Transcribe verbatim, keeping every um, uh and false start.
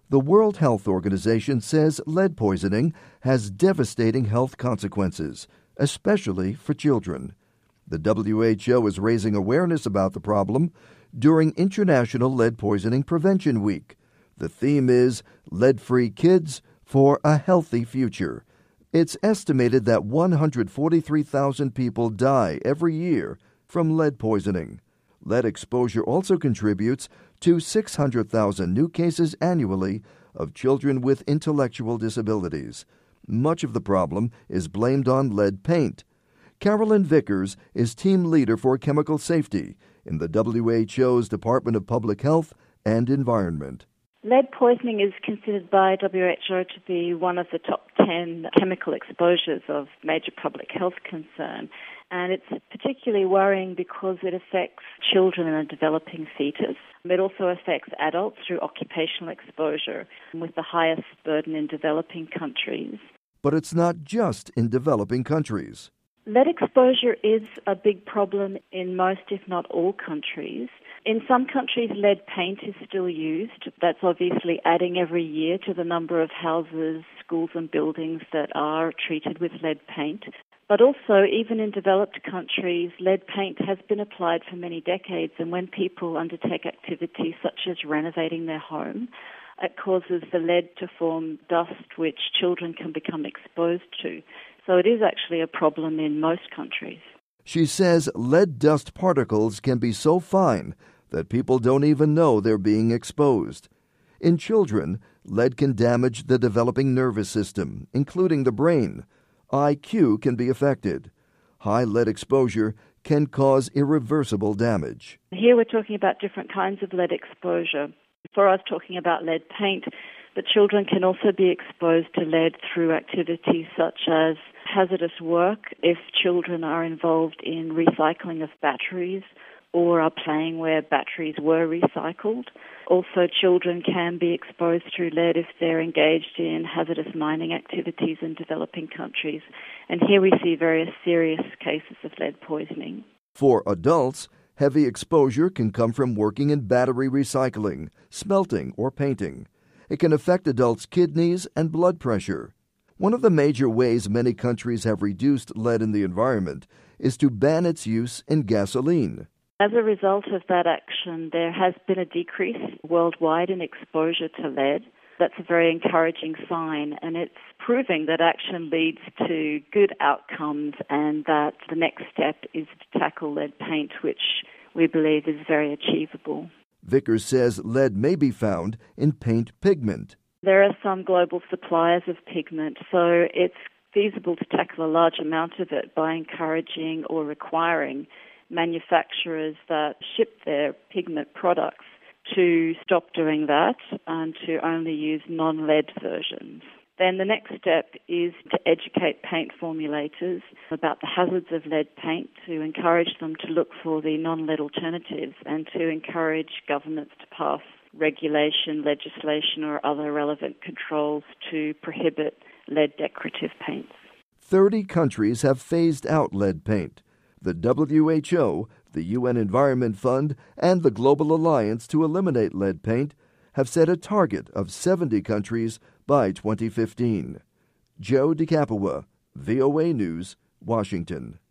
The World Health Organization says lead poisoning has devastating health consequences, especially for children. The W H O is raising awareness about the problem during International Lead Poisoning Prevention Week. The theme is Lead-Free Kids for a Healthy Future. It's estimated that one hundred forty-three thousand people die every year from lead poisoning. Lead exposure also contributes to six hundred thousand new cases annually of children with intellectual disabilities. Much of the problem is blamed on lead paint. Carolyn Vickers is team leader for chemical safety in the W H O's Department of Public Health and Environment. Lead poisoning is considered by W H O to be one of the top ten chemical exposures of major public health concern. And it's particularly worrying because it affects children and a developing fetus. It also affects adults through occupational exposure, with the highest burden in developing countries. But it's not just in developing countries. Lead exposure is a big problem in most, if not all, countries. In some countries, lead paint is still used. That's obviously adding every year to the number of houses, schools and buildings that are treated with lead paint. But also, even in developed countries, lead paint has been applied for many decades, and when people undertake activities such as renovating their home, it causes the lead to form dust which children can become exposed to. So it is actually a problem in most countries. She says lead dust particles can be so fine that people don't even know they're being exposed. In children, lead can damage the developing nervous system, including the brain. I Q can be affected. High lead exposure can cause irreversible damage. Here we're talking about different kinds of lead exposure. Before I was talking about lead paint, but children can also be exposed to lead through activities such as hazardous work, if children are involved in recycling of batteries or are playing where batteries were recycled. Also, children can be exposed through lead if they're engaged in hazardous mining activities in developing countries. And here we see various serious cases of lead poisoning. For adults, heavy exposure can come from working in battery recycling, smelting, or painting. It can affect adults' kidneys and blood pressure. One of the major ways many countries have reduced lead in the environment is to ban its use in gasoline. As a result of that action, there has been a decrease worldwide in exposure to lead. That's a very encouraging sign, and it's proving that action leads to good outcomes and that the next step is to tackle lead paint, which we believe is very achievable. Vickers says lead may be found in paint pigment. There are some global suppliers of pigment, so it's feasible to tackle a large amount of it by encouraging or requiring manufacturers that ship their pigment products to stop doing that and to only use non-lead versions. Then the next step is to educate paint formulators about the hazards of lead paint, to encourage them to look for the non-lead alternatives and to encourage governments to pass regulation, legislation or other relevant controls to prohibit lead decorative paints. Thirty countries have phased out lead paint. The W H O, the U N Environment Fund, and the Global Alliance to Eliminate Lead Paint have set a target of seventy countries by twenty fifteen. Joe DeCapua, V O A News, Washington.